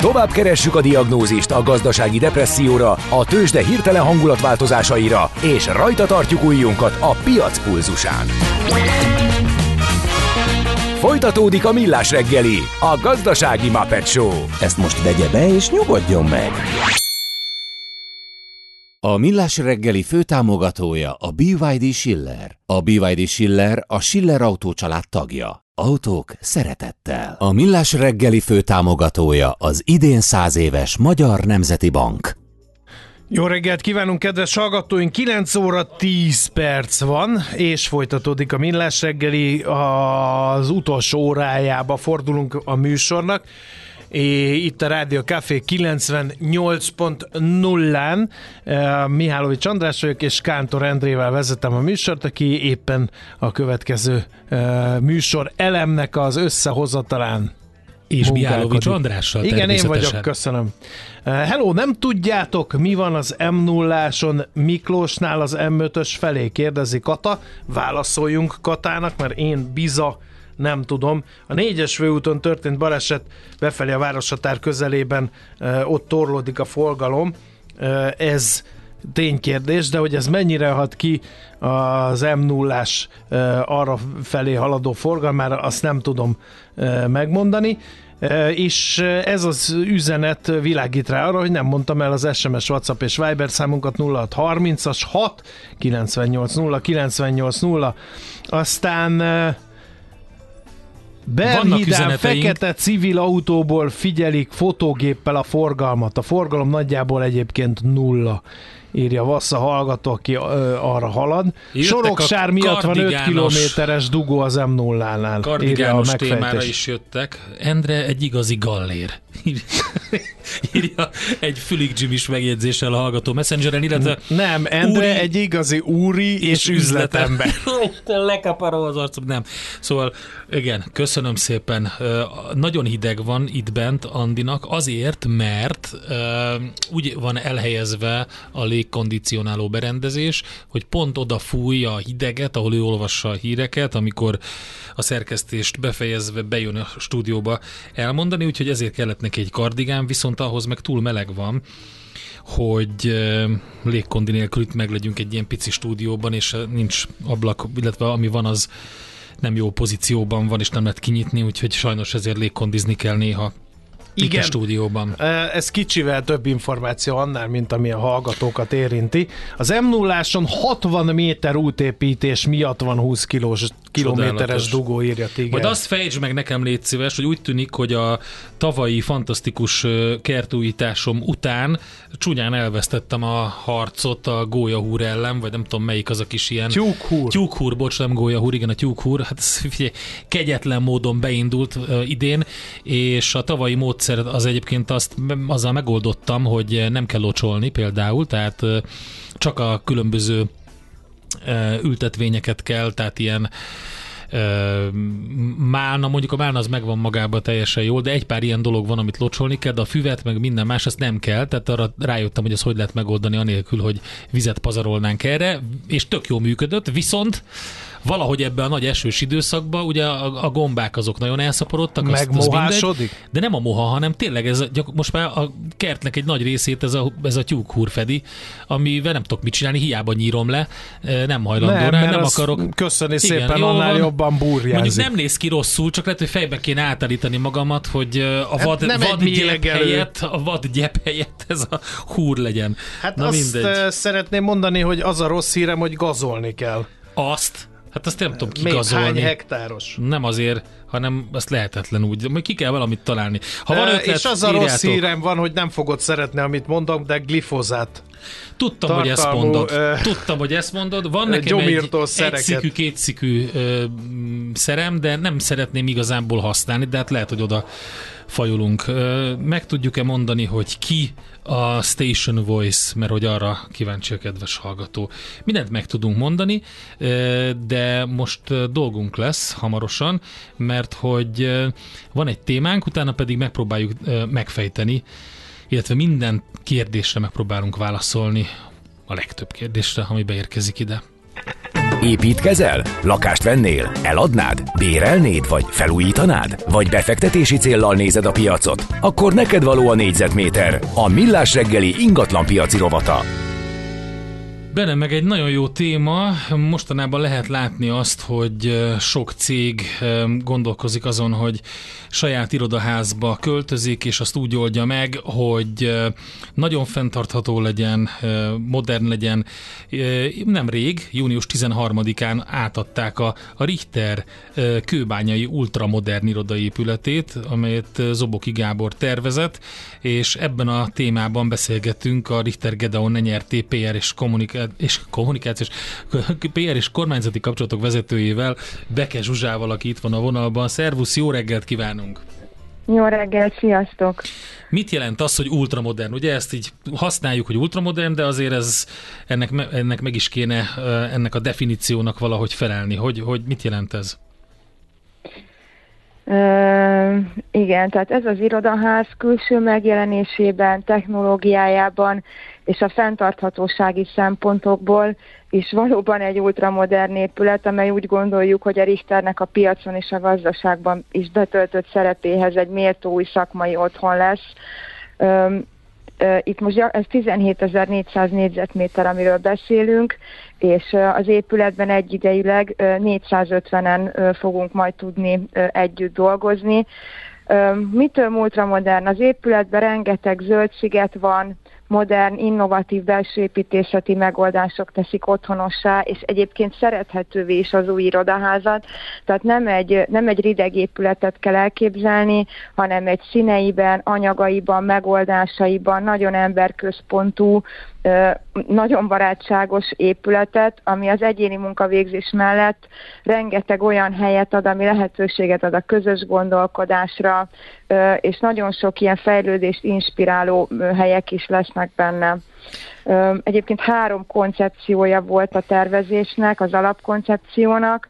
Tovább keressük a diagnózist a gazdasági depresszióra, a tőzsde hirtelen hangulatváltozásaira, és rajta tartjuk ujjunkat a piac pulzusán. Folytatódik a Millás reggeli, a gazdasági Muppet Show. Ezt most vegye be és nyugodjon meg! A Millás reggeli főtámogatója a BYD Schiller. A BYD Schiller a Schiller Autó család tagja. Autók szeretettel. A Millás reggeli főtámogatója az idén 100 éves Magyar Nemzeti Bank. Jó reggelt kívánunk, kedves hallgatóink! 9 óra 10 perc van, és folytatódik a Millás reggeli. Az utolsó órájába fordulunk a műsornak. Itt a Rádió Café 98.0-án Mihálovics András vagyok, és Kántor Endrével vezetem a műsort, aki éppen a következő műsor elemnek az összehozatalán és Mihálovics Andrással. Igen, én vagyok, köszönöm. Hello, nem tudjátok, mi van az M0-áson Miklósnál az M5-ös felé? Kérdezi Kata. Válaszoljunk Katának, mert én biza nem tudom. A 4-es főúton történt baleset befelé a városhatár közelében, ott torlódik a forgalom. Ez ténykérdés, de hogy ez mennyire hat ki az M0-ás arra felé haladó forgalmára, azt nem tudom megmondani. És ez az üzenet világít rá arra, hogy nem mondtam el az SMS, WhatsApp és Viber számunkat 0630-as 6 980 980. Aztán Berhidán fekete civil autóból figyelik fotógéppel a forgalmat. A forgalom nagyjából egyébként nulla, írja Vassza hallgató, aki arra halad. Soroksár miatt van 5 kilométeres dugó az M0-nál. Kardigános témára is jöttek. Endre egy igazi gallér. Írja egy Fülig Jim-is megjegyzéssel a hallgató Messengeren, illetve nem, Endre egy igazi úri és üzletember. Lekaparol az arcom, nem. Szóval igen, köszönöm szépen. Nagyon hideg van itt bent Andinak, azért, mert úgy van elhelyezve a légkondicionáló berendezés, hogy pont oda fújja a hideget, ahol ő olvassa a híreket, amikor a szerkesztést befejezve bejön a stúdióba elmondani, úgyhogy ezért kellett neki egy kardigán, viszont ahhoz meg túl meleg van, hogy légkondi nélkül itt meg legyünk egy ilyen pici stúdióban, és nincs ablak, illetve ami van, az nem jó pozícióban van, és nem lehet kinyitni, úgyhogy sajnos ezért légkondizni kell néha. Igen, a stúdióban. Ez kicsivel több információ annál, mint ami a hallgatókat érinti. Az M0-áson 60 méter útépítés miatt van 20 kilométeres dugó, írja Tiger. Majd azt fejtsd meg nekem, légy szíves, hogy úgy tűnik, hogy a tavalyi fantasztikus kertújításom után csúnyán elvesztettem a harcot a gólyahúr ellen, vagy nem tudom melyik az a kis ilyen... Tyúkhúr, bocs, nem gólyahúr, igen, a tyúkhúr. Hát ez figyelj, kegyetlen módon beindult idén, és a tavalyi módszer az egyébként azzal megoldottam, hogy nem kell locsolni például, tehát csak a különböző ültetvényeket kell, tehát ilyen málna, mondjuk a málna az megvan magában teljesen jól, de egy pár ilyen dolog van, amit locsolni kell, de a füvet meg minden más, azt nem kell, tehát arra rájöttem, hogy ezt hogy lehet megoldani anélkül, hogy vizet pazarolnánk erre, és tök jó működött, viszont valahogy ebben a nagy esős időszakban ugye a gombák azok nagyon elszaporodtak. Megmohásodik? De nem a moha, hanem tényleg most már a kertnek egy nagy részét ez a tyúkhúr fedi, amivel nem tudok mit csinálni, hiába nyírom le, nem hajlandó rá, nem akarok. Köszöni szépen, annál jobban burjázik. Mondjuk nem néz ki rosszul, csak lehet, hogy fejbe kéne átállítani magamat, hogy a vad gyep helyett ez a húr legyen. Hát na azt mindegy. Szeretném mondani, hogy az a rossz hírem, hogy gazolni kell. Hát azt nem tudom kigazolni. Még hány hektáros? Nem azért, hanem azt lehetetlen úgy. Majd ki kell valamit találni. Ha van ötlet, és az a rossz hírem van, hogy nem fogod szeretni, amit mondom, de glifozát. Tudtam, hogy ezt mondod. Van nekem egyszikű, kétszikű szerem, de nem szeretném igazából használni, de hát lehet, hogy oda fajulunk. Meg tudjuk-e mondani, hogy ki a Station Voice, mert hogy arra kíváncsi a kedves hallgató. Mindent meg tudunk mondani, de most dolgunk lesz hamarosan, mert hogy van egy témánk, utána pedig megpróbáljuk megfejteni, illetve minden kérdésre megpróbálunk válaszolni, a legtöbb kérdésre, ami beérkezik ide. Építkezel? Lakást vennél? Eladnád? Bérelnéd? Vagy felújítanád? Vagy befektetési céllal nézed a piacot? Akkor neked való a négyzetméter. A Millás reggeli ingatlanpiaci rovata. Benne meg egy nagyon jó téma. Mostanában lehet látni azt, hogy sok cég gondolkozik azon, hogy saját irodaházba költözik, és azt úgy oldja meg, hogy nagyon fenntartható legyen, modern legyen. Nemrég, június 13-án átadták a Richter kőbányai ultramodern irodaépületét, amelyet Zoboki Gábor tervezett, és ebben a témában beszélgettünk a Richter Gedeon Nenyerté PR és kormányzati kapcsolatok vezetőjével, Beke Zsuzsával, aki itt van a vonalban. Szervusz, jó reggelt kívánunk! Jó reggelt, sziasztok! Mit jelent az, hogy ultramodern? Ugye ezt így használjuk, hogy ultramodern, de azért ennek meg is kéne ennek a definíciónak valahogy felelni. Hogy mit jelent ez? Igen, tehát ez az irodaház külső megjelenésében, technológiájában és a fenntarthatósági szempontokból is valóban egy ultramodern épület, amely úgy gondoljuk, hogy a Richternek a piacon és a gazdaságban is betöltött szerepéhez egy méltó új szakmai otthon lesz. Itt most ez 17.400 négyzetméter, amiről beszélünk, és az épületben egyidejűleg 450-en fogunk majd tudni együtt dolgozni. Mitől ultramodern? Az épületben rengeteg zöld sziget van, modern, innovatív belső építészeti megoldások teszik otthonossá, és egyébként szerethetővé is az új irodaházat. Tehát nem egy rideg épületet kell elképzelni, hanem egy színeiben, anyagaiban, megoldásaiban nagyon emberközpontú, nagyon barátságos épületet, ami az egyéni munkavégzés mellett rengeteg olyan helyet ad, ami lehetőséget ad a közös gondolkodásra, és nagyon sok ilyen fejlődést inspiráló helyek is lesznek benne. Egyébként 3 koncepciója volt a tervezésnek, az alapkoncepciónak.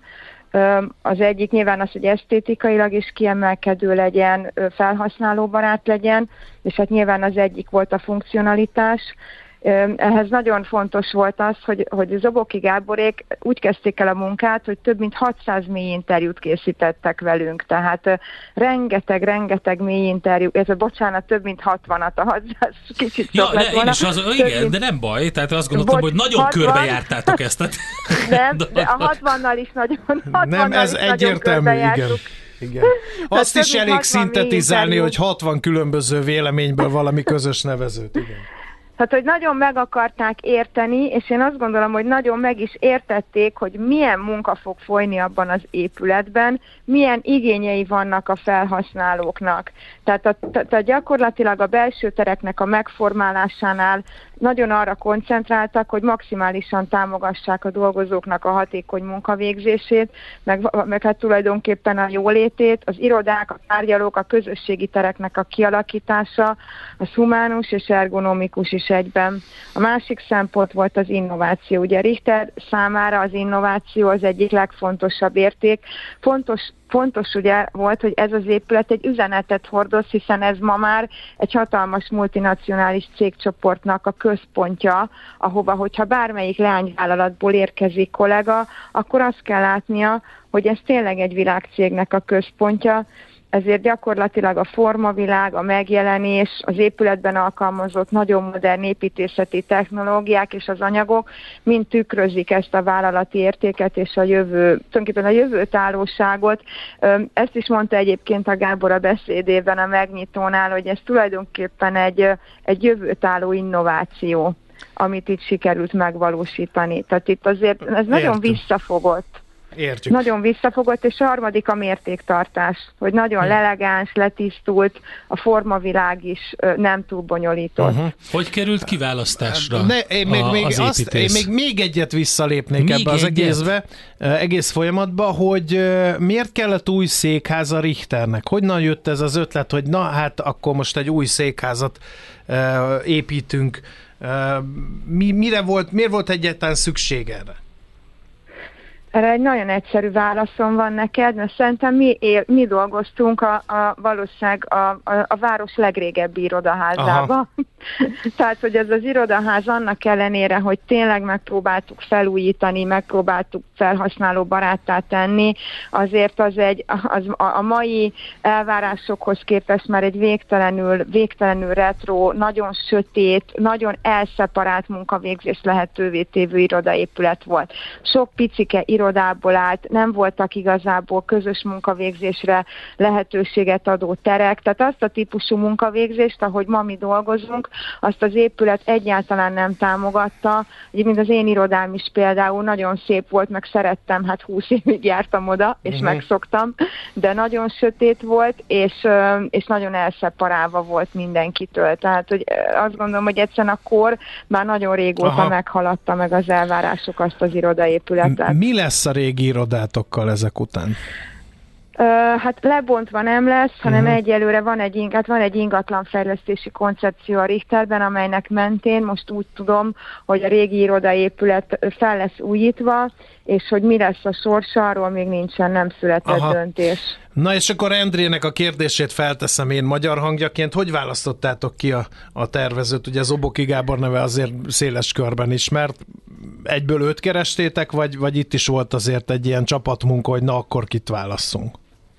Az egyik nyilván az, hogy esztétikailag is kiemelkedő legyen, felhasználóbarát legyen, és hát nyilván az egyik volt a funkcionalitás. Ehhez nagyon fontos volt az, hogy Zoboki Gáborék úgy kezdték el a munkát, hogy több mint 600 mély interjút készítettek velünk, tehát rengeteg mély interjú, több mint 60-at, a 600 kicsit sok lett volna. Igen, de nem baj, tehát azt gondoltam, hogy nagyon 60, körbejártátok ezt. Nem, de a 60-nal is nagyon nem, ez egyértelmű, igen. Azt is elég szintetizálni, hogy 60 különböző véleményből valami közös nevezőt, igen. Tehát, hogy nagyon meg akarták érteni, és én azt gondolom, hogy nagyon meg is értették, hogy milyen munka fog folyni abban az épületben, milyen igényei vannak a felhasználóknak. Tehát gyakorlatilag a belső tereknek a megformálásánál nagyon arra koncentráltak, hogy maximálisan támogassák a dolgozóknak a hatékony munkavégzését, meg hát tulajdonképpen a jólétét, az irodák, a tárgyalók, a közösségi tereknek a kialakítása, az humánus és ergonomikus is egyben. A másik szempont volt az innováció. Ugye Richter számára az innováció az egyik legfontosabb érték. Fontos ugye volt, hogy ez az épület egy üzenetet hordoz, hiszen ez ma már egy hatalmas multinacionális cégcsoportnak a központja, ahova, hogyha bármelyik leányvállalatból érkezik kollega, akkor azt kell látnia, hogy ez tényleg egy világcégnek a központja, ezért gyakorlatilag a formavilág, a megjelenés, az épületben alkalmazott nagyon modern építészeti technológiák és az anyagok mind tükrözik ezt a vállalati értéket és tulajdonképpen a jövőtállóságot. Ezt is mondta egyébként a Gábor a beszédében a megnyitónál, hogy ez tulajdonképpen egy jövőtálló innováció, amit itt sikerült megvalósítani. Tehát itt azért ez nagyon visszafogott. Értjük. Nagyon visszafogott, és a harmadik a mértéktartás, hogy nagyon elegáns, letisztult, a formavilág is nem túl bonyolított. Hogy került kiválasztásra én még egyet visszalépnék ebbe az egész folyamatba, hogy miért kellett új székház a Richternek? Honnan jött ez az ötlet, hogy na hát akkor most egy új székházat építünk? Miért volt egyáltalán szükség erre? Erre egy nagyon egyszerű válaszom van neked, mert szerintem mi dolgoztunk valószínűleg a város legrégebbi irodaházába. Tehát, hogy ez az irodaház annak ellenére, hogy tényleg megpróbáltuk felújítani, megpróbáltuk felhasználó baráttá tenni, azért a mai elvárásokhoz képest már egy végtelenül retro, nagyon sötét, nagyon elszeparált munkavégzés lehetővé tévő irodaépület volt. Sok picike irodából állt, nem voltak igazából közös munkavégzésre lehetőséget adó terek, tehát azt a típusú munkavégzést, ahogy ma mi dolgozunk, azt az épület egyáltalán nem támogatta. Ugye, mint az én irodám is például nagyon szép volt, meg szerettem, hát 20 évig jártam oda, és megszoktam, de nagyon sötét volt, és nagyon elszeparálva volt mindenkitől. Tehát, hogy azt gondolom, hogy egyszerűen a kor már nagyon régóta meghaladta meg az elvárások azt az irodaépületet. Mi lesz a régi irodátokkal ezek után? Hát lebontva nem lesz, hanem egyelőre van egy ingatlanfejlesztési koncepció a Richterben, amelynek mentén most úgy tudom, hogy a régi irodaépület fel lesz újítva, és hogy mi lesz a sorsa, arról még nem született döntés. Na és akkor Endrének a kérdését felteszem én magyar hangjaként. Hogy választottátok ki a tervezőt? Ugye Zoboki Gábor neve azért széles körben ismert. Egyből őt kerestétek, vagy itt is volt azért egy ilyen csapatmunka, hogy na akkor kit válasszunk?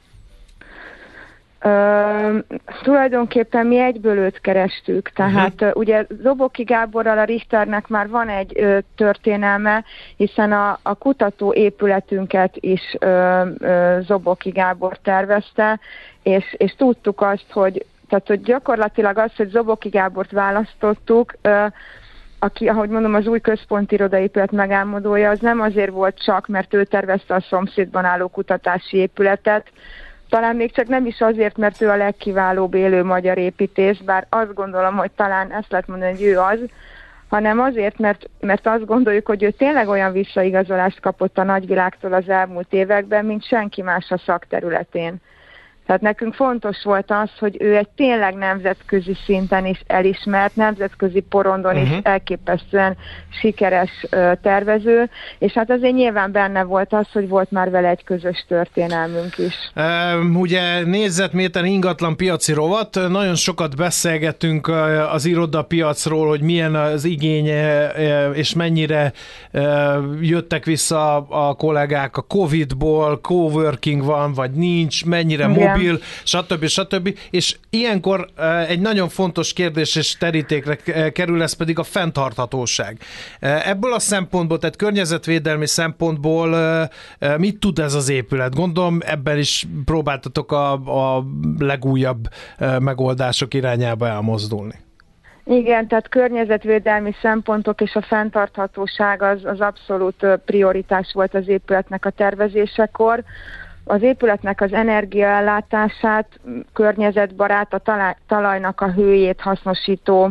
Tulajdonképpen mi egyből őt kerestük, tehát ugye Zoboki Gáborral a Richternek már van egy történelme, hiszen a kutató épületünket is Zoboki Gábor tervezte, és tudtuk azt, hogy gyakorlatilag az, hogy Zoboki Gábort választottuk, aki, ahogy mondom, az új központi irodaépület megálmodója, az nem azért volt csak, mert ő tervezte a szomszédban álló kutatási épületet, talán még csak nem is azért, mert ő a legkiválóbb élő magyar építész, bár azt gondolom, hogy talán ezt lehet mondani, hogy ő az, hanem azért, mert azt gondoljuk, hogy ő tényleg olyan visszaigazolást kapott a nagyvilágtól az elmúlt években, mint senki más a szakterületén. Tehát nekünk fontos volt az, hogy ő egy tényleg nemzetközi szinten is elismert, nemzetközi porondon is elképesztően sikeres tervező, és hát azért nyilván benne volt az, hogy volt már vele egy közös történelmünk is. Ugye négyzetméter ingatlan piaci rovat, nagyon sokat beszélgetünk az irodapiacról, hogy milyen az igény, és mennyire jöttek vissza a kollégák a Covid-ból, coworking van, vagy nincs, mennyire mobil, stb. És ilyenkor egy nagyon fontos kérdés és terítékre kerül, ez pedig a fenntarthatóság. Ebből a szempontból, tehát környezetvédelmi szempontból mit tud ez az épület? Gondolom ebben is próbáltatok a legújabb megoldások irányába elmozdulni. Igen, tehát környezetvédelmi szempontok és a fenntarthatóság az abszolút prioritás volt az épületnek a tervezésekor. Az épületnek az energiaellátását környezetbarát, a talajnak a hőjét hasznosító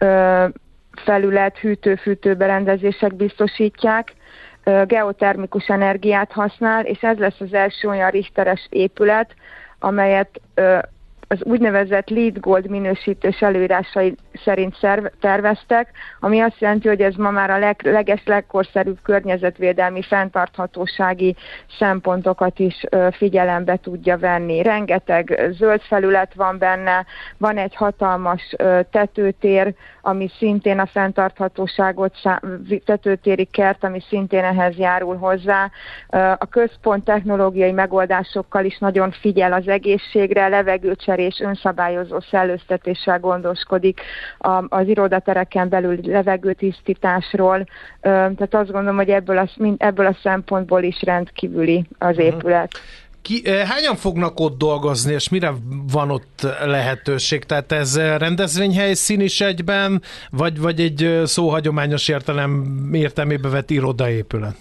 felület, hűtő-fűtő berendezések biztosítják, geotermikus energiát használ, és ez lesz az első olyan richteres épület, amelyet az úgynevezett LEED Gold minősítős előírásai szerint terveztek, ami azt jelenti, hogy ez ma már a legkorszerűbb környezetvédelmi fenntarthatósági szempontokat is figyelembe tudja venni. Rengeteg zöld felület van benne, van egy hatalmas tetőtér, ami szintén a fenntarthatóságot, tetőtéri kert, ami szintén ehhez járul hozzá. A központ technológiai megoldásokkal is nagyon figyel az egészségre, levegőcserélésre és önszabályozó szellőztetéssel gondoskodik az irodatereken belül levegőtisztításról. Tehát azt gondolom, hogy ebből a szempontból is rendkívüli az épület. Hányan fognak ott dolgozni, és mire van ott lehetőség? Tehát ez rendezvényhelyszín is egyben, vagy egy szóhagyományos értelmében vett irodaépület?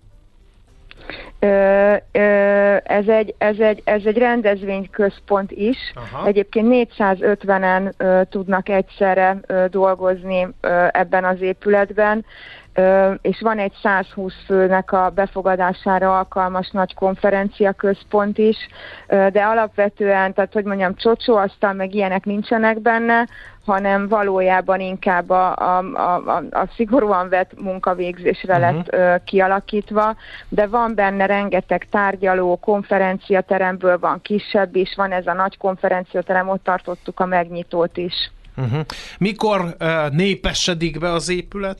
Ez egy rendezvényközpont is. Aha. Egyébként 450-en tudnak egyszerre dolgozni ebben az épületben. és van egy 120 főnek a befogadására alkalmas nagy konferenciaközpont is, de alapvetően, tehát hogy mondjam, csocsóasztal meg ilyenek nincsenek benne, hanem valójában inkább a szigorúan vett munkavégzésre lett kialakítva, de van benne rengeteg tárgyaló, konferenciateremből van kisebb is, van ez a nagy konferenciaterem, ott tartottuk a megnyitót is. Mikor népesedik be az épület?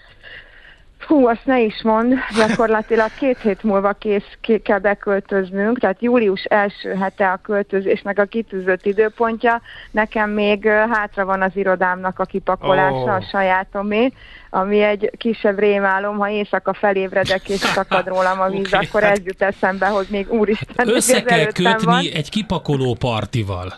Hú, azt ne is mondd, gyakorlatilag 2 hét múlva kell beköltöznünk, tehát július első hete a költözésnek a kitűzött időpontja. Nekem még hátra van az irodámnak a kipakolása, a sajátomé, ami egy kisebb rémálom, ha éjszaka felébredek és szakad rólam a víz, akkor ez jut eszembe, hogy még úristen, össze kell kötni van. egy kipakoló partival.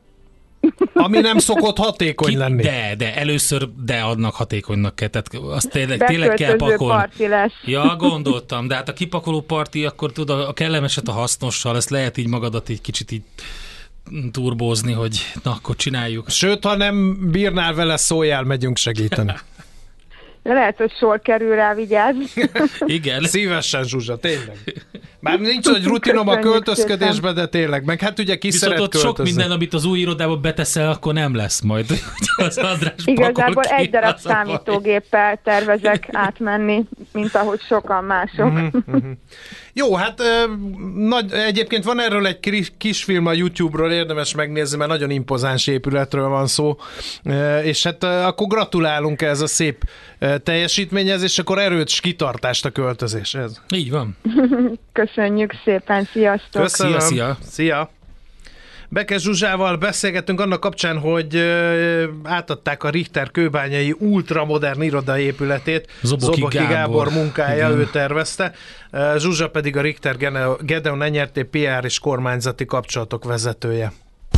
Ami nem szokott hatékony lenni. De először annak hatékonynak kell, tehát azt tényleg kell pakolni. Parti lesz. Ja, gondoltam, de hát a kipakoló parti, akkor tudod, a kellemeset a hasznossal, ezt lehet így magadat egy kicsit így turbózni, hogy na, akkor csináljuk. Sőt, ha nem bírnál vele, szóljál, megyünk segíteni. Lehet, hogy sor kerül rá, vigyázz. Igen. Szívesen, Zsuzsa, tényleg. Már nincs, hogy rutinom a költözködésben, de tényleg. Meg hát ugye ki szeret ott költözni. sok minden, amit az új irodába beteszel, akkor nem lesz majd. Az András Igazából ki, egy darab számítógéppel tervezek átmenni, mint ahogy sokan mások. Jó, hát egyébként van erről egy kis film a YouTube-ról, érdemes megnézni, mert nagyon impozáns épületről van szó, és hát akkor gratulálunk ez a szép teljesítményhez, és akkor erőt és kitartást a költözéshez. Így van. Köszönjük szépen, sziasztok! Köszönöm. Szia. Szia! Bekes Zsuzsával beszélgettünk annak kapcsán, hogy átadták a Richter kőbányai ultramodern irodaépületét. Zoboki Gábor munkája, ő tervezte. Zsuzsa pedig a Richter Gedeon Enyerté PR és kormányzati kapcsolatok vezetője.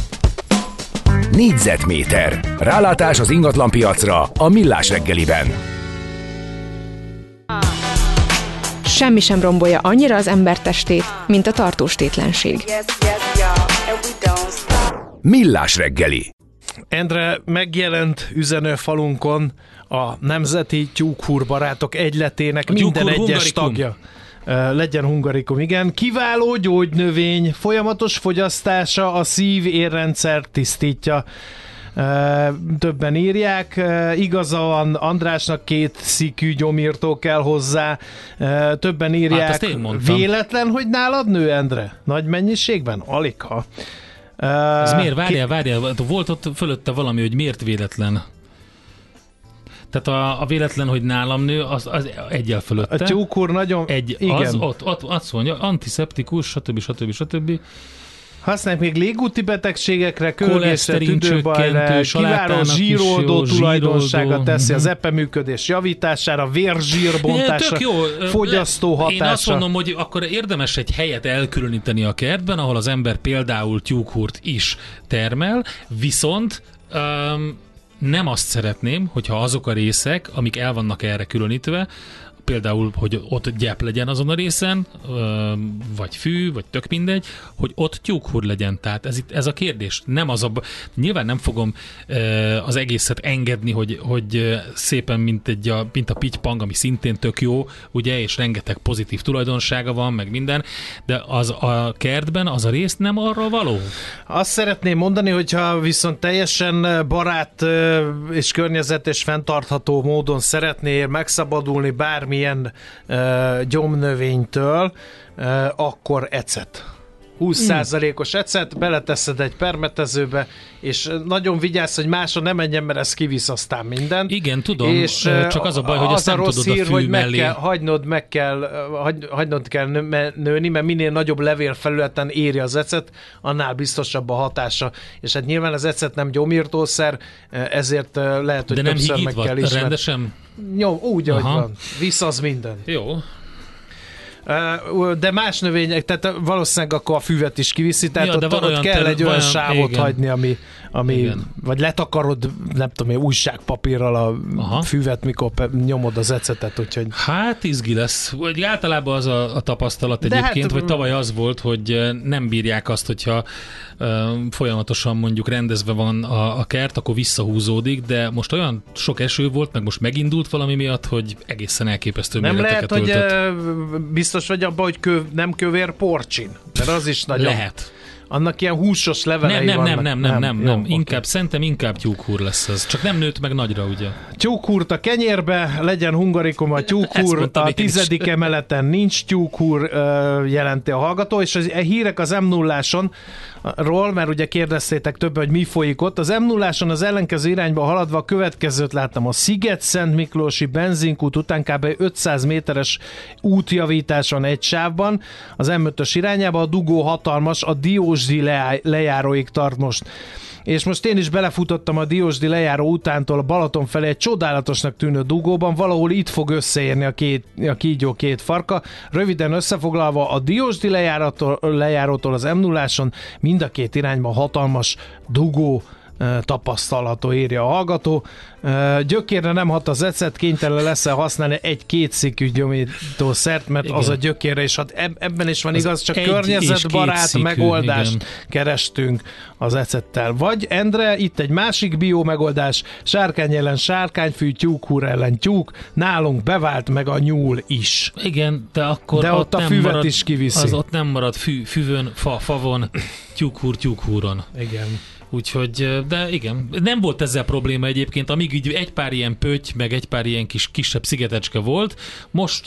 Négyzetméter. Rálátás az ingatlanpiacra a Millás reggeliben. Semmi sem rombolja annyira az ember testét, mint a tartóstétlenség. Millás reggeli. Endre, megjelent üzenőfalunkon a Nemzeti Tyúkhúr Barátok Egyletének minden egyes hungarikum. tagja. Legyen hungarikum, igen. Kiváló gyógynövény, folyamatos fogyasztása a szív-érrendszer tisztítja. Többen írják, igaza van Andrásnak, 2 szikű gyomírtó kell hozzá. Többen írják, Hát véletlen, hogy nálad nő, Endre? Nagy mennyiségben? Aligha. Ez miért? Várjál, volt ott fölötte valami, hogy miért véletlen? Tehát a véletlen, hogy nálam nő, az egyel fölötte. A tyúkhúr nagyon... Igen. Ott azt mondja, antiszeptikus, stb. Használják még légúti betegségekre, kölgésre, tüdőbajra, kiváló zsíroldó tulajdonsága teszi az epeműködés javítására, vérzsírbontásra, fogyasztó hatása. Én azt mondom, hogy akkor érdemes egy helyet elkülöníteni a kertben, ahol az ember például tyúkhúrt is termel, viszont nem azt szeretném, hogyha azok a részek, amik el vannak erre különítve, például, hogy ott gyep legyen azon a részen, vagy fű, vagy tök mindegy, hogy ott tyúkhúr legyen. Tehát ez a kérdés. Nem az nyilván nem fogom az egészet engedni, hogy szépen, mint a pitypang, ami szintén tök jó, ugye, és rengeteg pozitív tulajdonsága van, meg minden, de az a kertben az a rész nem arra való. Azt szeretném mondani, hogyha viszont teljesen barát és környezet és fenntartható módon szeretnél megszabadulni bármilyen gyomnövénytől, akkor ecet. 20%-os ecet, beleteszed egy permetezőbe, és nagyon vigyázz, hogy másra ne menjen, mert ez kivisz aztán mindent. Igen, tudom, és csak az a baj, hogy azt nem tudod hír, a fű hogy mellé. hagynod kell nőni, mert minél nagyobb levélfelületen éri az ecet, annál biztosabb a hatása. És hát nyilván az ecet nem gyomírtószer, ezért lehet, hogy de nem többször meg kell ismerni. Rendesen? Jó, úgy, ahogy van. Visz az minden. Jó. De más növények, tehát valószínűleg akkor a füvet is kiviszi, tehát ott kell egy olyan sávot hagyni, ami vagy letakarod, nem tudom, újságpapírral a füvet, mikor nyomod az ecetet, úgyhogy... Hát izgi lesz. Általában az a tapasztalat egyébként, vagy tavaly az volt, hogy nem bírják azt, hogyha folyamatosan mondjuk rendezve van a kert, akkor visszahúzódik, de most olyan sok eső volt, meg most megindult valami miatt, hogy egészen elképesztő méreteket öltött. Nem lehet, hogy biztos vagy abban, hogy nem kövér porcsin, mert az is nagyon... Lehet. Annak ilyen húsos levelei vannak. Nem. Szerintem inkább tyúkhúr lesz ez. Csak nem nőtt meg nagyra, ugye? Tyúkhúrt a kenyérbe, legyen hungarikum a tyúkhúr, a 10. emeleten nincs tyúkhúr, jelenti a hallgató, és a hírek az M0-ról, mert ugye kérdeztétek többen, hogy mi folyik ott. Az M0-on az ellenkező irányba haladva a következőt láttam. A Sziget-Szent Miklósi benzinkút után kb. 500 méteres útjavítás egy sávban. Az M5-ös irányába a dugó hatalmas, a Diósdi lejáróig tart most. És most én is belefutottam a Diósdi lejáró utántól a Balaton felé egy csodálatosnak tűnő dugóban, valahol itt fog összeérni a kígyó két farka. Röviden összefoglalva, a Diósdi lejárótól az M0-áson mind a két irányban hatalmas dugó tapasztalható, írja a hallgató. Gyökérre nem hat az ecet, kénytelen lesz-e használni egy kétszikű gyomítószert, mert igen, az a gyökérre is hat. Ebben is van igaz, csak környezetbarát megoldást kerestünk az ecettel. Vagy Endre, itt egy másik bio megoldás, sárkány ellen sárkányfű, tyúkhúr ellen tyúk, nálunk bevált meg a nyúl is. Igen, de akkor de ott a füvet marad, is kiviszi. Az ott nem marad füvön, favon, tyúkhúron. Igen. Úgyhogy, de igen, nem volt ezzel probléma egyébként, amíg így egy pár ilyen pötty, meg egy pár ilyen kisebb szigetecske volt, most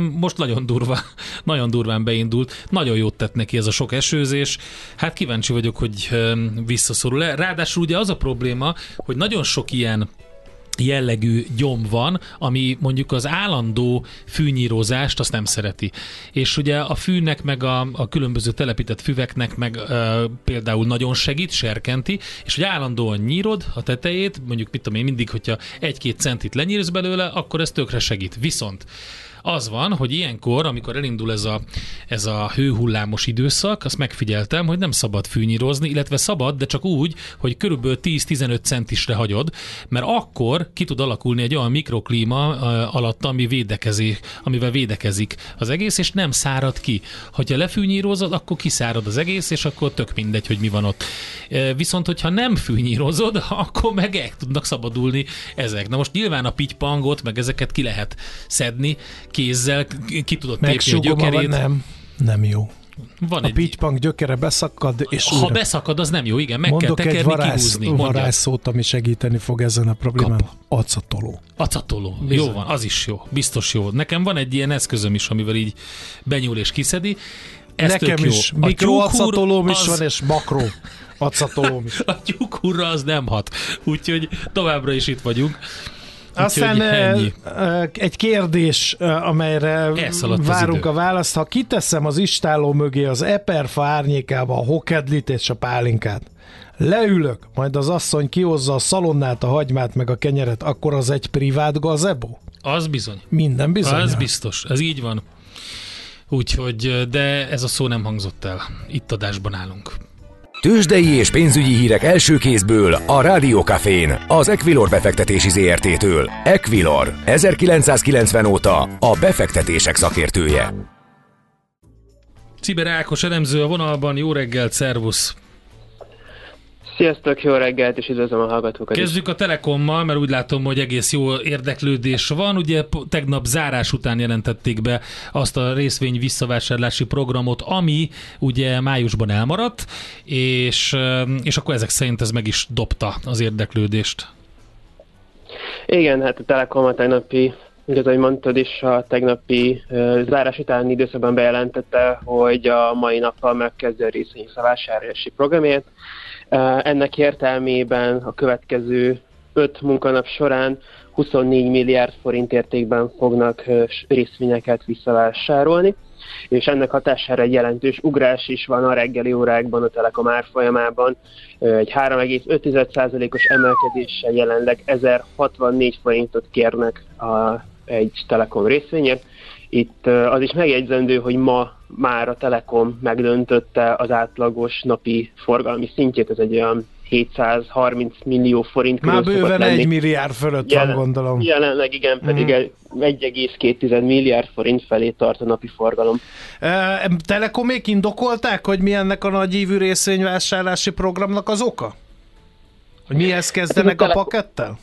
nagyon durván beindult, nagyon jót tett neki ez a sok esőzés, hát kíváncsi vagyok, hogy visszaszorul-e. Ráadásul ugye az a probléma, hogy nagyon sok ilyen jellegű gyom van, ami mondjuk az állandó fűnyírozást azt nem szereti. És ugye a fűnek meg a különböző telepített füveknek meg például nagyon segít, serkenti, és hogy állandóan nyírod a tetejét, mondjuk mit tudom én, mindig, hogyha 1-2 centit lenyírsz belőle, akkor ez tökre segít. Viszont az van, hogy ilyenkor, amikor elindul ez a hőhullámos időszak, azt megfigyeltem, hogy nem szabad fűnyírozni, illetve szabad, de csak úgy, hogy körülbelül 10-15 centisre hagyod, mert akkor ki tud alakulni egy olyan mikroklíma alatt, amivel védekezik az egész, és nem szárad ki. Ha lefűnyírozod, akkor kiszárad az egész, és akkor tök mindegy, hogy mi van ott. Viszont, hogyha nem fűnyírozod, akkor meg el tudnak szabadulni ezek. Na most nyilván a pitypangot, meg ezeket ki lehet szedni, kézzel ki tudod tépni a gyökerét. Nem jó. Van a pitypang gyökere beszakad, és ha újra beszakad, az nem jó, igen, meg mondok kell tekerni, kihúzni. Mondok egy varázsszót, ami segíteni fog ezen a problémán. Acatoló. Acatoló. Jó van, az is jó. Biztos jó. Nekem van egy ilyen eszközöm is, amivel így benyúl és kiszedi. Ez nekem is. Mikroacatolóm is van, és makro acatolóm is. A tyúkhúrra az nem hat. Úgyhogy továbbra is itt vagyunk. Aztán egy kérdés, amelyre várunk a választ. Ha kiteszem az istálló mögé az eperfa árnyékába a hokedlit és a pálinkát, leülök, majd az asszony kihozza a szalonnát, a hagymát meg a kenyeret, akkor az egy privát gazebo? Az bizony. Minden bizony. Az biztos, ez így van. Úgyhogy, de ez a szó nem hangzott el. Itt adásban állunk. Tőzsdei és pénzügyi hírek első kézből a Rádió Cafén, az Equilor befektetési ZRT-től. Equilor, 1990 óta a befektetések szakértője. Cziber Ákos elemző a vonalban, jó reggelt, szervusz! Sziasztok, jó reggelt, és üdvözlöm a hallgatókat. Kezdjük a Telekommal, mert úgy látom, hogy egész jó érdeklődés van. Ugye tegnap zárás után jelentették be azt a részvény visszavásárlási programot, ami ugye májusban elmaradt, és akkor ezek szerint ez meg is dobta az érdeklődést. Igen, hát a Telekom a tegnapi, igaz, ahogy mondtad is, a tegnapi zárás utáni időszakban bejelentette, hogy a mai nappal megkezdi a részvény visszavásárlási programját. Ennek értelmében a következő 5 munkanap során 24 milliárd forint értékben fognak részvényeket visszavásárolni, és ennek hatására egy jelentős ugrás is van a reggeli órákban a Telekom árfolyamában. Egy 3,5%-os emelkedéssel jelenleg 1064 forintot kérnek a egy Telekom részvényért. Itt az is megjegyzendő, hogy ma már a Telekom megdöntötte az átlagos napi forgalmi szintjét, ez egy olyan 730 millió forint körül. Már bőven 1 milliárd fölött van, gondolom. Jelenleg igen, pedig 1,2 milliárd forint felé tart a napi forgalom. Telekomék indokolták, hogy mi ennek a nagyívű részvényvásárlási programnak az oka? Hogy mihez kezdenek a pakettel?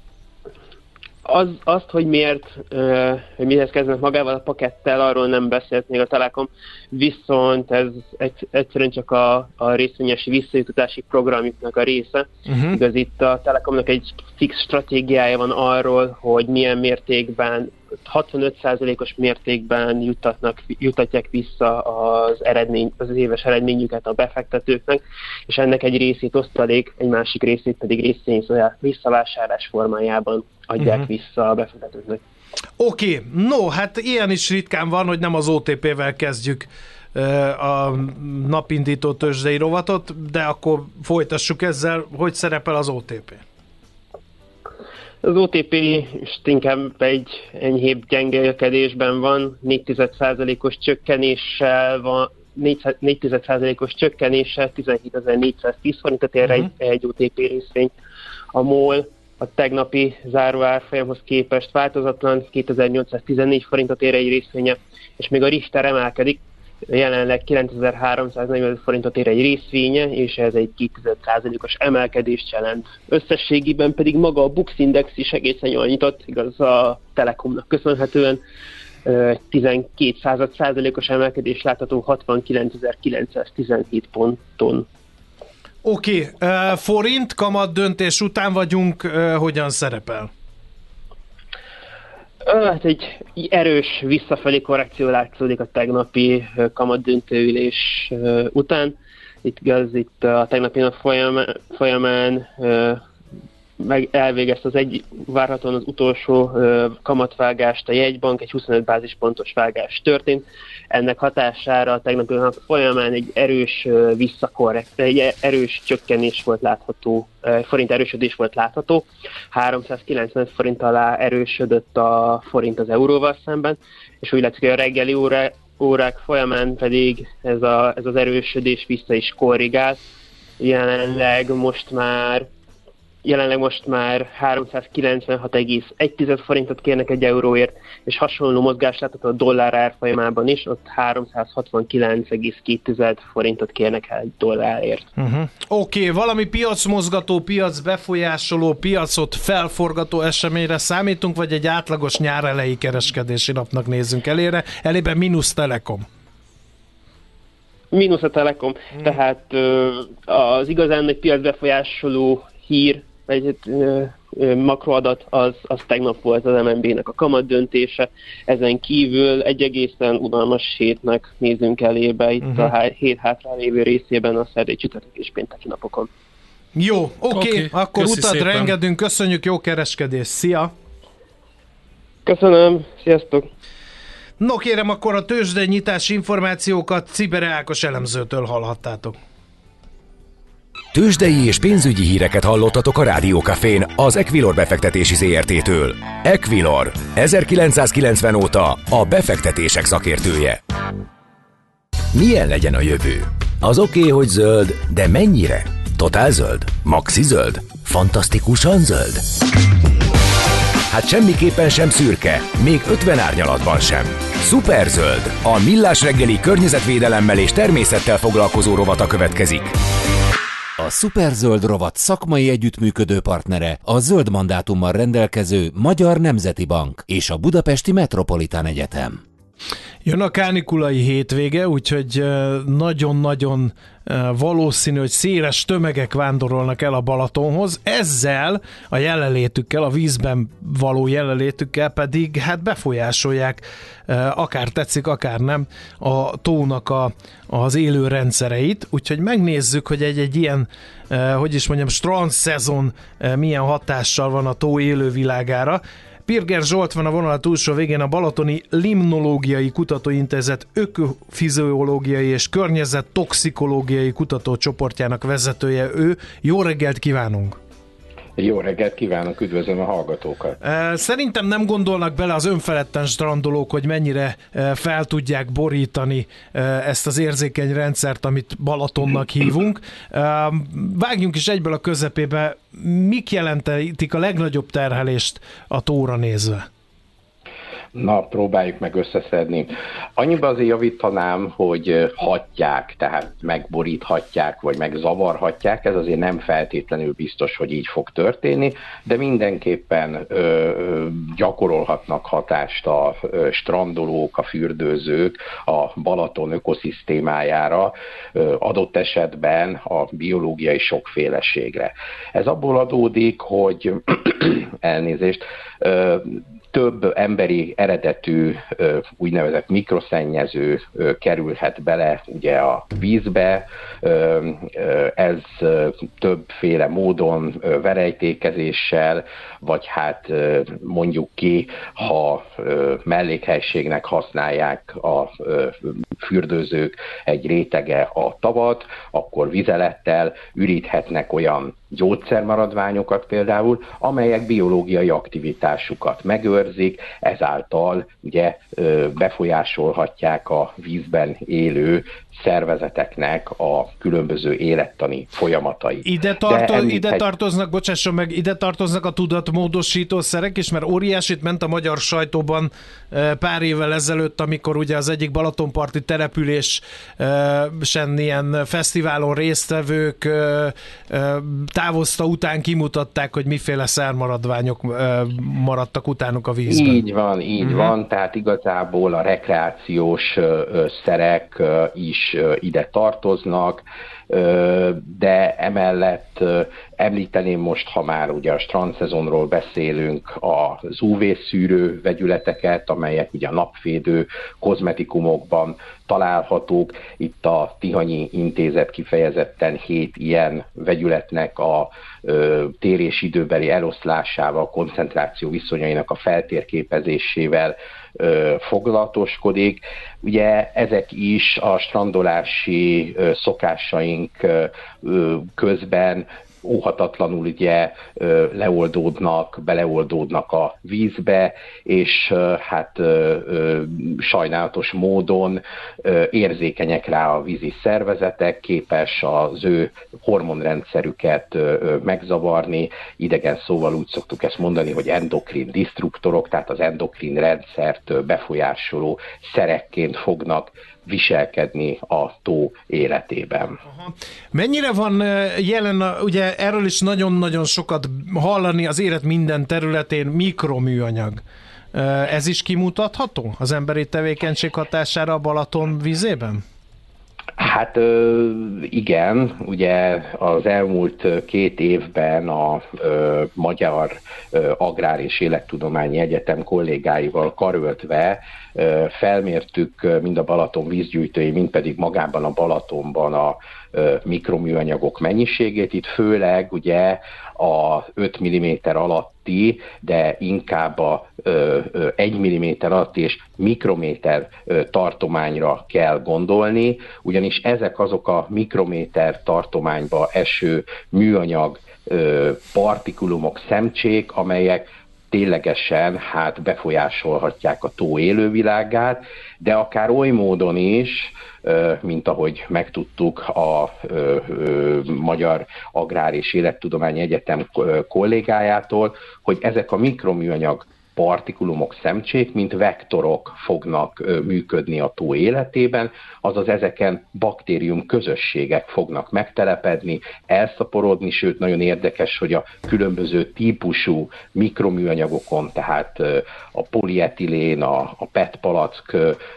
Azt, hogy mihez kezdenek magával a pakettel, arról nem beszélt még a Telekom, viszont ez egyszerűen csak a részvényesi visszajuttatási programjuknak a része. Igaz, itt a Telekomnak egy fix stratégiája van arról, hogy milyen mértékben, 65%-os mértékben juttatják vissza az éves eredményüket a befektetőknek, és ennek egy részét osztalék, egy másik részét pedig részvény visszavásárlás formájában adják vissza a befektetőknek. Oké, no, hát ilyen is ritkán van, hogy nem az OTP-vel kezdjük a napindító tőzsdei rovatot, de akkor folytassuk ezzel, hogy szerepel az OTP. Az OTP inkább egy enyhébb gyengélkedésben van, 4,1%-os csökkenéssel van, 4,1%-os csökkenéssel 17.410 forintot ér egy OTP részvény. A MOL a tegnapi záróárfolyamhoz képest változatlan, 2814 forintot ér egy részvénye, és még a Richter emelkedik, jelenleg 9345 forintot ér egy részvénye, és ez egy 2,5%-os emelkedést jelent. Összességében pedig maga a Bux Index is egészen jól nyitott, igaz a Telekomnak köszönhetően 12%-os emelkedés látható 69.917 ponton. Oké, forint kamat döntés után vagyunk, hogyan szerepel? Hát egy erős visszafelé korrekció látszódik a tegnapi kamatdöntőülés után. Itt a tegnapi nap folyamán elvégezte várhatóan az utolsó kamatvágást a jegybank, egy 25 bázispontos vágás történt. Ennek hatására a tegnapi nap folyamán egy erős csökkenés volt látható, forint erősödés volt látható. 390 forint alá erősödött a forint az euróval szemben, és úgy látszik, hogy a reggeli órák folyamán pedig ez az erősödés vissza is korrigál. Jelenleg most már 396,1 forintot kérnek egy euróért, és hasonló mozgás látható a dollár árfolyamában is, ott 369,2 forintot kérnek egy dollárért. Oké, valami piacmozgató, piac befolyásoló, piacot felforgató eseményre számítunk, vagy egy átlagos nyár elejé kereskedési napnak nézzünk elébe mínusz Telekom? Mínusz a Telekom, tehát az igazán nagy piac befolyásoló hír, egy makroadat, az tegnap volt az MNB-nek a kamatdöntése. Ezen kívül egy egészen unalmas hétnek nézünk elébe itt a hét hátralévő részében a szerdai, csütörtök és pénteki napokon. Jó, oké, akkor utadra szépen. engedünk, köszönjük, jó kereskedés, szia! Köszönöm, sziasztok! No kérem, akkor a tőzsdei nyitási információkat Cibere Ákos elemzőtől hallhattátok. Tőzsdei és pénzügyi híreket hallottatok a Rádiókafén az Equilor befektetési ZRT-től. Equilor, 1990 óta a befektetések szakértője. Milyen legyen a jövő? Az oké, hogy zöld, de mennyire? Totál zöld? Maxi zöld? Fantasztikusan zöld? Hát semmiképpen sem szürke, még 50 árnyalatban sem. Szuperzöld, a Millás reggeli környezetvédelemmel és természettel foglalkozó rovata következik. A Szuperzöld rovat szakmai együttműködő partnere a zöld mandátummal rendelkező Magyar Nemzeti Bank és a Budapesti Metropolitán Egyetem. Jön a kánikulai hétvége, úgyhogy nagyon-nagyon valószínű, hogy széles tömegek vándorolnak el a Balatonhoz. Ezzel a jelenlétükkel, a vízben való jelenlétükkel pedig hát befolyásolják, akár tetszik, akár nem, a tónak az élő rendszereit. Úgyhogy megnézzük, hogy egy ilyen, strand szezon milyen hatással van a tó élővilágára. Pirger Zsolt van a vonal túlsó végén, a Balatoni Limnológiai Kutatóintézet ökofiziológiai és környezet-toxikológiai kutatócsoportjának vezetője ő. Jó reggelt kívánunk! Jó reggelt kívánok, üdvözlöm a hallgatókat! Szerintem nem gondolnak bele az önfeledten strandolók, hogy mennyire fel tudják borítani ezt az érzékeny rendszert, amit Balatonnak hívunk. Vágjunk is egyből a közepébe. Mik jelentik a legnagyobb terhelést a tóra nézve? Na, próbáljuk meg összeszedni. Annyiban azért javítanám, hogy hatják, tehát megboríthatják, vagy megzavarhatják, ez azért nem feltétlenül biztos, hogy így fog történni, de mindenképpen gyakorolhatnak hatást a strandolók, a fürdőzők a Balaton ökoszisztémájára, adott esetben a biológiai sokféleségre. Ez abból adódik, hogy elnézést, több emberi eredetű úgynevezett mikroszennyező kerülhet bele ugye a vízbe, ez többféle módon, verejtékezéssel, vagy hát mondjuk ki, ha mellékhelységnek használják a fürdőzők egy rétege a tavat, akkor vizelettel üríthetnek olyan gyógyszermaradványokat például, amelyek biológiai aktivitásukat megőrzik, ezáltal ugye befolyásolhatják a vízben élő szervezeteknek a különböző élettani folyamatait. Ide tartoznak, bocsásson meg, ide tartoznak a tudatmódosító szerek is, mert óriásit ment a magyar sajtóban pár évvel ezelőtt, amikor ugye az egyik balatonparti településen ilyen fesztiválon résztvevők távozta után kimutatták, hogy miféle szermaradványok maradtak utánuk a vízben. Így van, tehát igazából a rekreációs szerek is ide tartoznak, de emellett említeném most, ha már ugye a strandszezonról beszélünk, az UV-szűrő vegyületeket, amelyek ugye a napvédő kozmetikumokban találhatók. Itt a Tihanyi Intézet kifejezetten 7 ilyen vegyületnek a tér- és időbeli eloszlásával, koncentráció viszonyainak a feltérképezésével foglalatoskodik. Ugye ezek is a strandolási szokásaink közben óhatatlanul ugye beleoldódnak a vízbe, és hát sajnálatos módon érzékenyek rá a vízi szervezetek, képes az ő hormonrendszerüket megzavarni, idegen szóval úgy szoktuk ezt mondani, hogy endokrin disztruktorok, tehát az endokrin rendszert befolyásoló szerekként fognak viselkedni a tó életében. Aha. Mennyire van jelen, ugye erről is nagyon-nagyon sokat hallani az élet minden területén, mikroműanyag. Ez is kimutatható az emberi tevékenység hatására a Balaton vízében? Hát igen, ugye az elmúlt 2 évben a Magyar Agrár és Élettudományi Egyetem kollégáival karöltve felmértük mind a Balaton vízgyűjtői, mind pedig magában a Balatonban a mikroműanyagok mennyiségét. Itt főleg ugye a 5 mm alatti, de inkább a 1 mm alatti és mikrométer tartományra kell gondolni, ugyanis ezek azok a mikrométer tartományba eső műanyag partikulumok, szemcsék, amelyek ténylegesen hát befolyásolhatják a tó élővilágát, de akár oly módon is, mint ahogy megtudtuk a Magyar Agrár és Élettudományi Egyetem kollégájától, hogy ezek a mikroműanyag partikulumok, szemcsék, mint vektorok fognak működni a tó életében, azaz ezeken baktérium közösségek fognak megtelepedni, elszaporodni, sőt nagyon érdekes, hogy a különböző típusú mikroműanyagokon, tehát a polietilén, a PET palack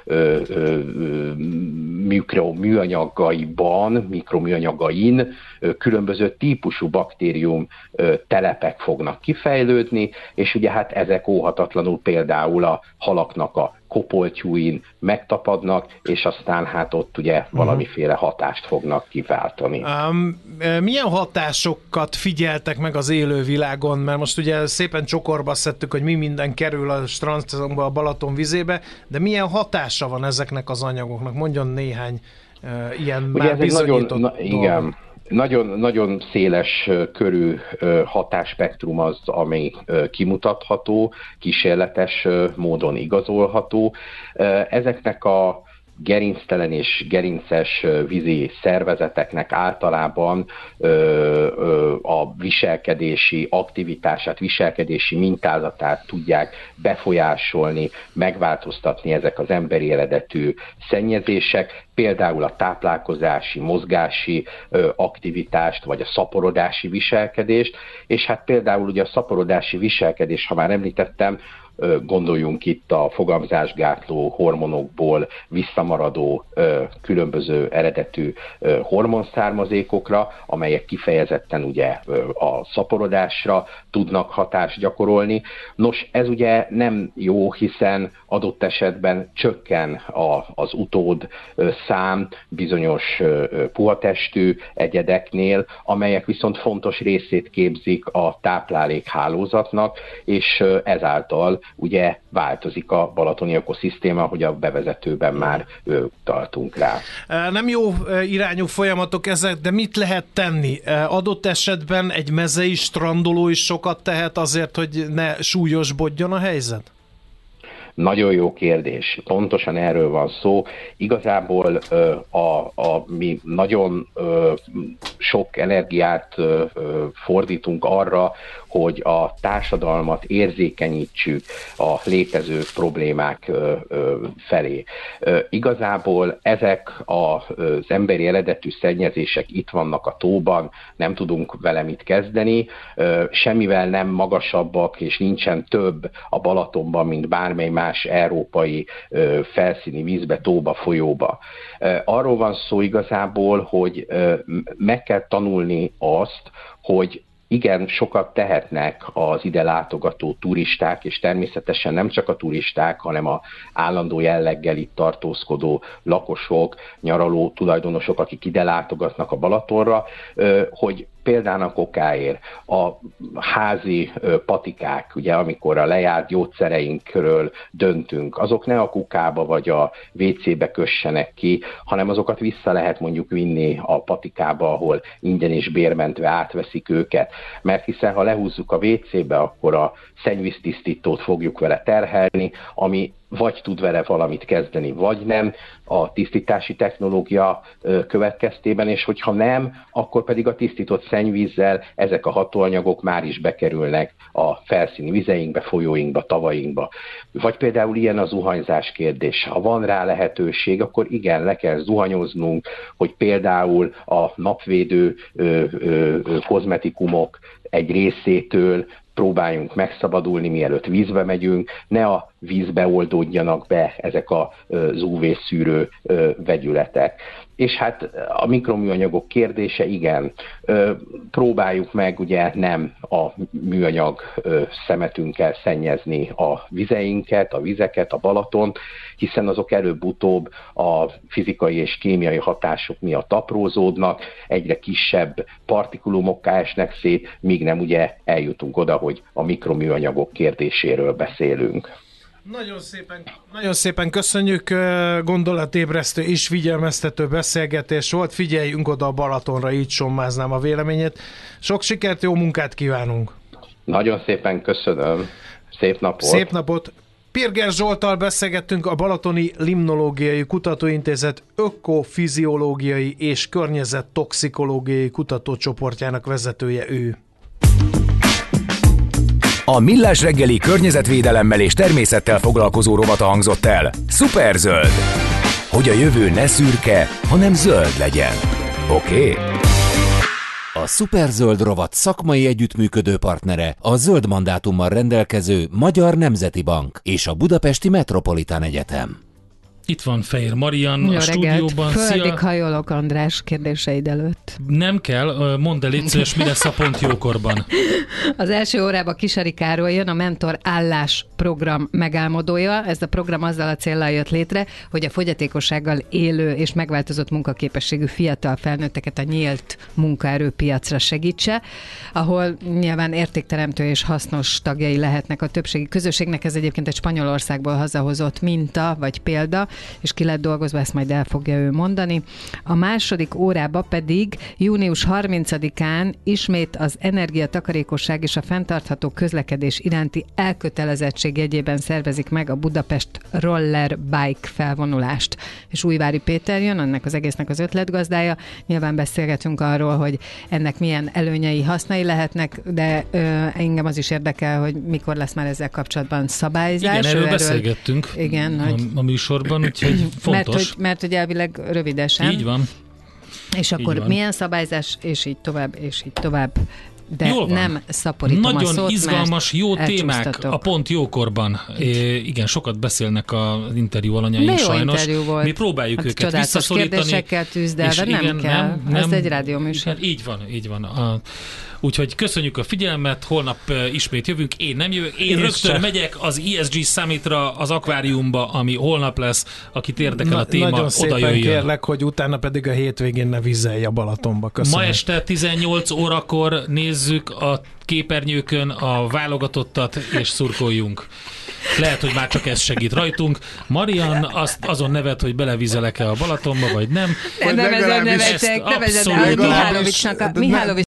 mikroműanyagain különböző típusú baktérium telepek fognak kifejlődni, és ugye hát ezek óhatatlanul például a halaknak a kopoltyúin megtapadnak, és aztán hát ott ugye valamiféle hatást fognak kiváltani. Milyen hatásokat figyeltek meg az élővilágon? Mert most ugye szépen csokorba szedtük, hogy mi minden kerül a strandba, a Balaton vizébe, de milyen hatása van ezeknek az anyagoknak? Mondjon néhány ilyen ugye már bizonyított igen. Nagyon, nagyon széles körű hatásspektrum az, ami kimutatható, kísérletes módon igazolható. Ezeknek a gerinctelen és gerinces vízi szervezeteknek általában a viselkedési aktivitását, viselkedési mintázatát tudják befolyásolni, megváltoztatni ezek az emberi eredetű szennyezések, például a táplálkozási, mozgási aktivitást, vagy a szaporodási viselkedést, és hát például ugye a szaporodási viselkedés, ha már említettem, gondoljunk itt a fogamzásgátló hormonokból visszamaradó különböző eredetű hormonszármazékokra, amelyek kifejezetten ugye a szaporodásra tudnak hatást gyakorolni. Nos, ez ugye nem jó, hiszen adott esetben csökken az utód szám bizonyos puhatestű egyedeknél, amelyek viszont fontos részét képzik a táplálékhálózatnak, és ezáltal ugye változik a balatoni ökoszisztéma, hogy a bevezetőben már utaltunk rá. Nem jó irányú folyamatok ezek, de mit lehet tenni? Adott esetben egy mezei strandoló is sokat tehet azért, hogy ne súlyosbodjon a helyzet? Nagyon jó kérdés. Pontosan erről van szó. Igazából mi nagyon sok energiát fordítunk arra, hogy a társadalmat érzékenyítsük a létező problémák felé. Igazából ezek az emberi eredetű szennyezések itt vannak a tóban, nem tudunk vele mit kezdeni, semmivel nem magasabbak, és nincsen több a Balatonban, mint bármely más európai felszíni vízbe, tóba, folyóba. Arról van szó igazából, hogy meg kell tanulni azt, hogy igen, sokat tehetnek az ide látogató turisták, és természetesen nem csak a turisták, hanem a állandó jelleggel itt tartózkodó lakosok, nyaraló tulajdonosok, akik ide látogatnak a Balatonra, hogy példának okáért a házi patikák, ugye, amikor a lejárt gyógyszereinkről döntünk, azok ne a kukába vagy a WC-be kössenek ki, hanem azokat vissza lehet mondjuk vinni a patikába, ahol ingyen és bérmentve átveszik őket. Mert hiszen ha lehúzzuk a WC-be, akkor a szennyvíztisztítót fogjuk vele terhelni, ami vagy tud vele valamit kezdeni, vagy nem a tisztítási technológia következtében, és hogyha nem, akkor pedig a tisztított szennyvízzel ezek a hatóanyagok már is bekerülnek a felszíni vizeinkbe, folyóinkba, tavainkba. Vagy például ilyen a zuhanyzás kérdés. Ha van rá lehetőség, akkor igen, le kell zuhanyoznunk, hogy például a napvédő kozmetikumok egy részétől próbáljunk megszabadulni, mielőtt vízbe megyünk, ne a vízbe oldódjanak be ezek az UV-szűrő vegyületek. És hát a mikroműanyagok kérdése, igen, próbáljuk meg ugye nem a műanyag szemetünkkel szennyezni a vizeinket, a vizeket, a Balatont, hiszen azok előbb-utóbb a fizikai és kémiai hatások miatt aprózódnak, egyre kisebb partikulumokká esnek szét, míg nem ugye eljutunk oda, hogy a mikroműanyagok kérdéséről beszélünk. Nagyon szépen köszönjük, gondolatébresztő és figyelmeztető beszélgetés volt. Figyeljünk oda a Balatonra, így sommáznám a véleményét. Sok sikert, jó munkát kívánunk! Nagyon szépen köszönöm. Szép napot! Szép napot! Pirger Zsolttal beszélgettünk, a Balatoni Limnológiai Kutatóintézet ökofiziológiai és környezettoxikológiai kutatócsoportjának vezetője ő. A Millás reggeli környezetvédelemmel és természettel foglalkozó rovata hangzott el. Szuperzöld! Hogy a jövő ne szürke, hanem zöld legyen. Oké? A Szuperzöld rovat szakmai együttműködő partnere a zöld mandátummal rendelkező Magyar Nemzeti Bank és a Budapesti Metropolitán Egyetem. Itt van Fejér Marian a stúdióban. Földig hajolok András kérdéseid előtt. Nem kell, mondd el, légy szíves, mi lesz a pont jókorban. Az első órában Kisari Károly jön, a Mentor Állás program megálmodója. Ez a program azzal a céllal jött létre, hogy a fogyatékossággal élő és megváltozott munkaképességű fiatal felnőtteket a nyílt munkaerőpiacra segítse, ahol nyilván értékteremtő és hasznos tagjai lehetnek a többségi közösségnek. Ez egyébként egy Spanyolországból hazahozott minta vagy példa. és ki lett dolgozva, ezt majd el fogja ő mondani. A második órába pedig június 30-án ismét az energiatakarékosság és a fenntartható közlekedés iránti elkötelezettség jegyében szervezik meg a Budapest Roller Bike felvonulást. És Újvári Péter jön, ennek az egésznek az ötletgazdája. Nyilván beszélgetünk arról, hogy ennek milyen előnyei, hasznai lehetnek, de engem az is érdekel, hogy mikor lesz már ezzel kapcsolatban szabályzás. Igen, erről beszélgettünk a műsorban, úgyhogy fontos. Mert hogy elvileg rövidesen. Így van. És akkor milyen szabályzás, és így tovább. De nem szaporítom nagyon a szót, izgalmas, jó témák a pont jókorban. Igen, sokat beszélnek az interjú alanyaink sajnos. Volt. Mi próbáljuk hát őket visszaszorítani. Kérdésekkel tűzdelve, nem kell. Nem. Ez egy rádióműsor. Így van. Úgyhogy köszönjük a figyelmet, holnap ismét jövünk, én nem jövök, én rögtön megyek az ESG Summitra, az akváriumba, ami holnap lesz, akit érdekel a téma, nagyon oda jöjjön. kérlek, hogy utána pedig a hétvégén ne vizelj a Balatonba. Köszönöm. Ma este 18 órakor nézzük a képernyőkön a válogatottat, és szurkoljunk. Lehet, hogy már csak ez segít rajtunk. Marian azon nevet, hogy belevizelek-e a Balatonba, vagy nem. Nem ezen nevetek, Mihálovicsnak